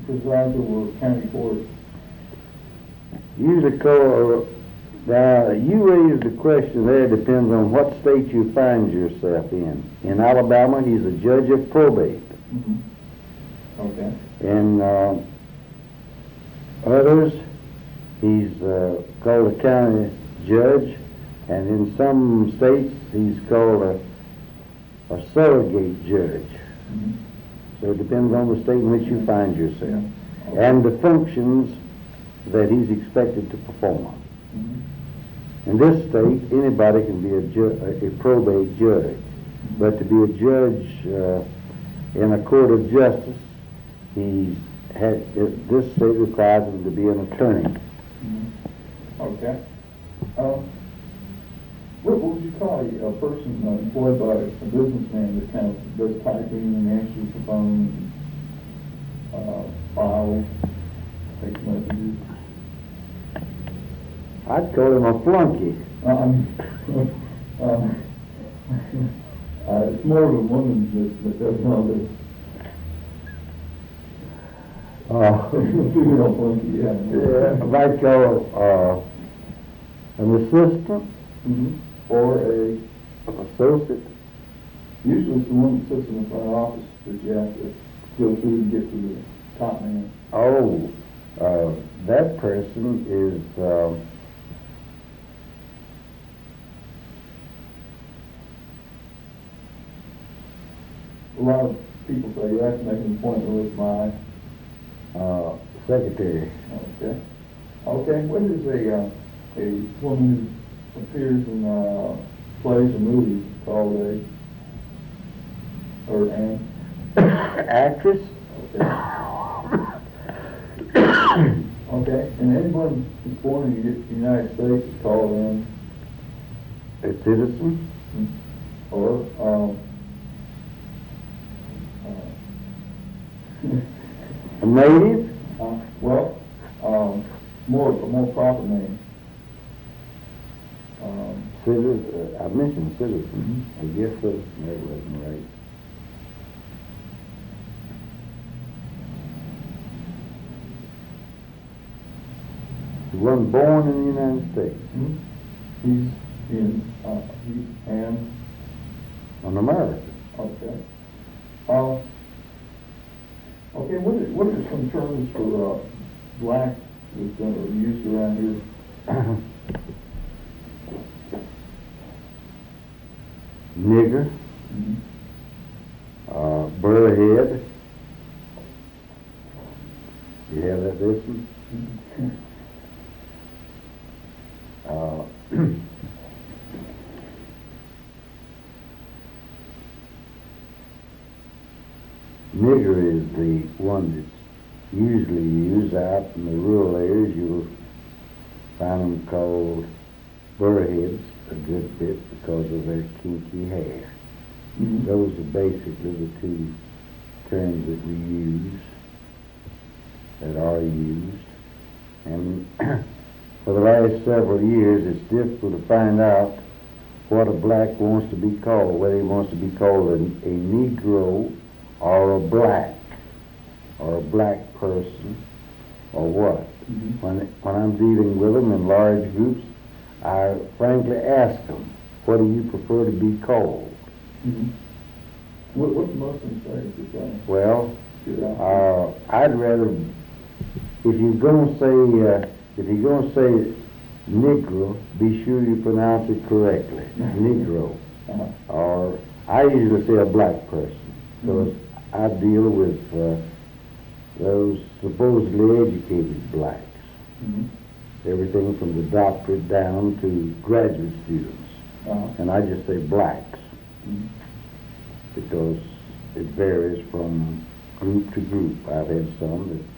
presides over county court? Usually call, now, you raised the question there, depends on what state you find yourself in. In Alabama, he's a judge of probate. Mm-hmm. Okay. In others, he's called a county judge, and in some states, he's called a surrogate judge. Mm-hmm. So it depends on the state in which you find yourself, Okay. and the functions that he's expected to perform. Mm-hmm. In this state, anybody can be a probate judge, but to be a judge in a court of justice, this state requires him to be an attorney. Mm-hmm. Okay. What would you call a person employed by a businessman that kind of does typing and answers the phone, files, text messages? I'd call him a flunky. It's more of a woman that does all this. Female flunky, yeah. I'd call an assistant. Mm-hmm. Or an associate. usually it's the one that sits in the front office that you have to go through to get to the top man. Oh, that person is A lot of people say you have to make an appointment with my secretary. Okay. Okay. What is a woman who appears in plays or movies called an actress? Okay. Okay. And anyone who's born in the United States is called a citizen? Or A native? A more proper name. Citizen. I mentioned citizen. I guess citizen. That wasn't right. He wasn't born in the United States. He's An American. Okay. Okay. What are some terms for black that are used around here? Nigger. Mm-hmm. Burrhead. You have that listed? Mm-hmm. Nigger is the one that's usually used out in the rural areas. You'll find them called burrheads a good bit because of their kinky hair. Mm-hmm. Those are basically the two terms that we use, that are used. And for the last several years, it's difficult to find out what a black wants to be called, whether he wants to be called a Negro or a black person, or what. Mm-hmm. When I'm dealing with them in large groups, I frankly ask them, what do you prefer to be called? Mm-hmm. What's most important to say? Well, I'd rather, if you're going to say Negro, be sure you pronounce it correctly, Negro. Uh-huh. Or I usually say a black person, because I deal with those supposedly educated blacks. Mm-hmm. Everything from the doctorate down to graduate students. Uh-huh. And I just say blacks, Mm-hmm. because it varies from group to group. I've had some that